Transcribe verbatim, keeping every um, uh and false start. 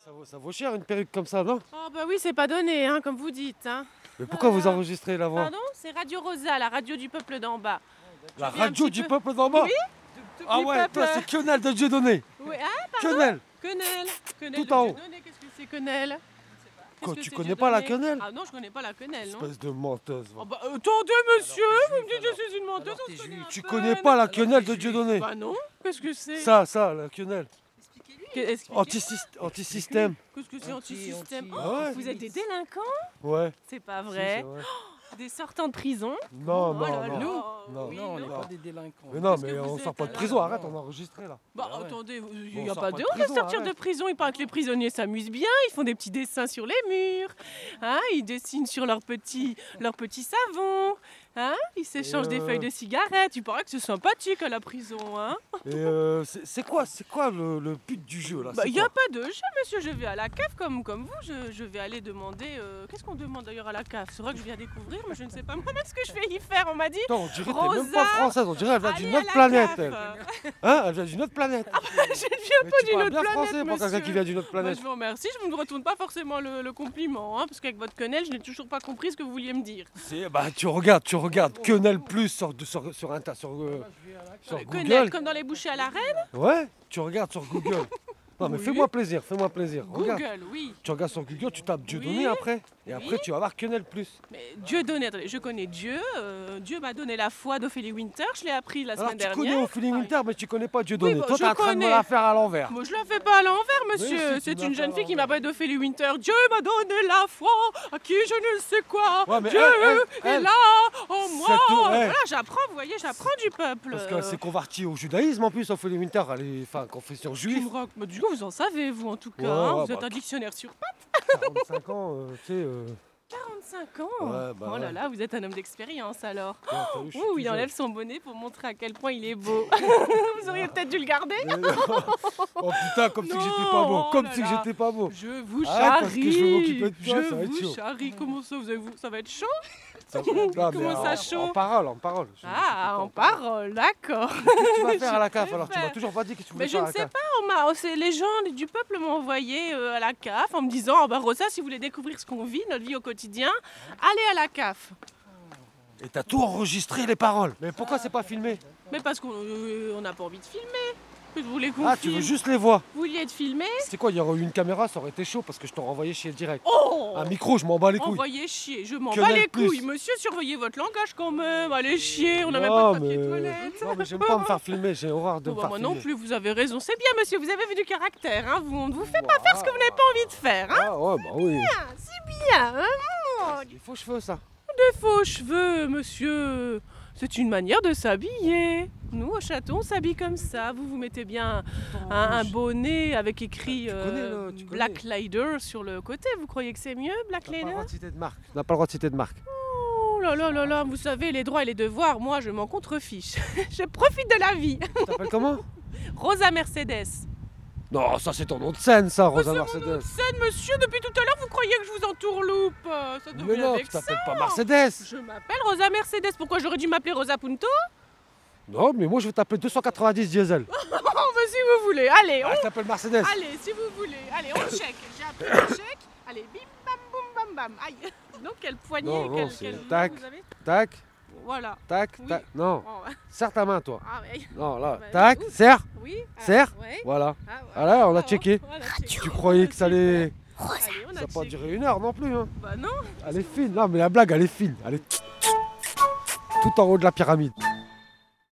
Ça vaut, ça vaut cher une perruque comme ça, non? Oh bah oui, c'est pas donné, hein, comme vous dites. Hein. Mais pourquoi Voilà. vous enregistrez la voix? Pardon? C'est Radio Rosa, la radio du peuple d'en bas. La Je viens un radio petit du peu- peuple d'en bas? Oui, du- Ah du ouais, peuple. toi c'est Quenelle de Dieudonné. Oui, ah, Quenelle. Quenelle. Quenelle Tout de en haut. Dieudonné, qu'est-ce que c'est Quenelle? Quoi, Qu'est-ce que tu c'est connais pas la Dieudonné? quenelle? Ah non, je connais pas la quenelle, non. Espèce de menteuse. va. Oh bah attendez monsieur, vous me dites que je suis une menteuse, on se connaît à Tu peine. connais pas la quenelle de Dieudonné? Bah non, qu'est-ce que c'est? Ça, ça, la quenelle. Qu'est- expliquez- Antisyst- Antisystème. Qu'est-ce que c'est anti-système? Ah ouais. Vous êtes des délinquants? Ouais. C'est pas Si, vrai. c'est vrai. Des sortants de prison? Non, Oh non, là non. là. Non, Oui, Non, on n'est non. pas des délinquants. Mais non, Qu'est-ce mais que vous on êtes, sort pas de alors? prison, arrête, on a enregistré là. Bah Ah ouais. attendez, il Bon, n'y a on pas sort pas de d'heure de prison, sortir de arrête. prison. Il paraît que les prisonniers s'amusent bien, ils font des petits dessins sur les murs. Hein, ils dessinent sur leurs petits, leurs petits savons. Hein, ils s'échangent des euh, feuilles de cigarettes. Il paraît que c'est sympathique à la prison. Hein. Et euh, c'est c'est quoi, c'est quoi le, le but du jeu là? Bah, c'est il n'y a quoi pas de jeu, monsieur. Je vais à la cave comme, comme vous. Je, je vais aller demander. euh, Qu'est-ce qu'on demande d'ailleurs à la cave? C'est vrai que je viens découvrir, mais je ne sais pas moi-même ce que je vais y faire. On m'a dit. Attends, on dirait que t'es même pas Rosa, française, on dirait elle vient Allez d'une à autre la planète. cave. Elle. Hein, elle vient d'une autre planète. Je ne viens Mais pas tu d'une parles autre bien planète, français pour quelqu'un qui monsieur. vient d'une autre Bah, planète. je vous remercie, je ne vous retourne pas forcément le, le compliment, hein, parce qu'avec votre quenelle, je n'ai toujours pas compris ce que vous vouliez me dire. C'est- Bah tu regardes, tu regardes Quenelle plus sur, sur, sur, Inter- sur, euh, sur Quenelle, Google. comme dans les bouchées à la reine. Ouais, tu regardes sur Google. Non mais Oui. fais-moi plaisir, fais-moi plaisir. Regarde. Google, oui. Tu regardes sur Google, tu tapes Dieudonné Oui. après. Et après Oui. tu vas voir Quenelle plus. Mais Dieu donné, attendez, je connais Dieu. euh, Dieu m'a donné la foi d'Ophélie Winter, je l'ai appris la Alors semaine tu dernière. connais Ophélie Winter mais tu connais pas Dieudonné. Oui, bah, Toi je t'es en train de me connais. la faire à l'envers. Moi je la fais pas à l'envers, monsieur. si, tu C'est me la une fais jeune à fille qui l'envers. m'appelle d'Ophélie Winter. Dieu m'a donné la foi, à qui je ne sais quoi. Ouais, mais Dieu elle, elle, est elle, là en moi. cette- elle. Voilà, j'apprends, vous voyez, j'apprends du peuple. Parce qu'elle s'est convertie au judaïsme en plus, Ophélie Winter, elle est enfin confession Tu juive. me rac- bah, du coup, vous en savez, vous, en tout cas. Ouais, hein, ouais, vous êtes bah, un dictionnaire sur quarante-cinq ans, euh, tu sais. euh, quarante-cinq ans. Ouais, bah oh là ouais. là, vous êtes un homme d'expérience alors. ouais, t'as vu, je suis Ouh, tout il jeune. enlève son bonnet pour montrer à quel point il est beau. vous auriez peut-être dû le garder. Mais non. Oh putain, comme si que j'étais pas Non, beau, oh comme là si que là. j'étais pas beau. Je vous Arrête, parce que je vais charrie. m'occuper de toi, Je ça va être vous chaud. charrie. Comment ça, vous avez, vous- ça va être chaud? Ça- Non, mais Comment ça, en- chaud En parole, en parole. Je- je Ah, peux en pas parole, d'accord. Qu'est-ce que tu vas faire à la Je CAF alors? Tu m'as préfère. toujours pas dit que tu voulais Mais je faire à ne la sais CAF. pas, on m'a- oh, c'est- les gens du peuple m'ont envoyé euh, à la C A F en me disant oh, bah, Rosa, si vous voulez découvrir ce qu'on vit, notre vie au quotidien, allez à la C A F. Et t'as tout enregistré les paroles. Mais pourquoi c'est pas filmé? Mais parce qu'on euh, on n'a pas envie de filmer. Que vous voulez qu'on Ah, tu filme veux juste les voix. Vous vouliez être filmé? C'est quoi, il y aurait eu une caméra, ça aurait été chaud parce que je t'aurais envoyé chier direct. Oh Un micro, je m'en bats les couilles. Envoyez chier, je m'en Que bats dalle les plus. couilles. Monsieur, surveillez votre langage quand même. Allez chier, on n'a même Non, pas de papier mais- toilette. Non, mais j'aime pas me faire filmer, j'ai horreur de Bon, me bah, faire moi filmer. non plus, vous avez raison. C'est bien, monsieur, vous avez vu du caractère. Hein. Vous, on ne vous fait pas Bah, faire ce que vous n'avez pas envie de faire. Hein. Ah ouais, bah oui. Ah, c'est bien. Hein. Des faux cheveux, ça. Des faux cheveux, monsieur. C'est une manière de s'habiller. Nous, au château, on s'habille comme ça. Vous, vous mettez bien un, un bonnet avec écrit Tu connais, euh, là, tu connais. Black Lider sur le côté. Vous croyez que c'est mieux, Black T'as pas le Lider? droit de citer de marque. T'as pas le droit de citer de marque. Oh là là là là, vous savez, les droits et les devoirs, moi, je m'en contrefiche. Je profite de la vie. Tu t'appelles comment? Rosa Mercedes. Non, ça c'est ton nom de scène, ça, Rosa Oh, c'est mon nom de Mercedes. scène, monsieur, depuis tout à l'heure, vous croyez que je vous entourloupe? Ça devient Mais non, tu vexant. t'appelles pas Mercedes. Je m'appelle Rosa Mercedes. Pourquoi j'aurais dû m'appeler Rosa Punto? Non, mais moi je vais t'appeler deux cent quatre-vingt-dix diesel. Oh, bah, si vous voulez. Allez, on Ah, je t'appelle Mercedes. Allez, si vous voulez. Allez, on check. J'ai appris le check. Allez, bim, bam, boum, bam, bam. Aïe. Non, quel poignet, Non, non, quel, c'est quel- tac. vous avez Tac, Voilà. tac, Oui. tac. Non, Oh, serre ta main, toi. ah, ouais. Non, là, Bah, tac, ouf. serre. Oui. ah, Serre. ouais. Voilà. Ah, ouais. Voilà, on a Ah, checké. on a checké. Tu croyais que ça allait. Allez, on a Ça n'a pas checké. duré une heure non plus. Hein. Bah non. Elle est fine. Non, mais la blague, elle est fine. Elle est tout en haut de la pyramide.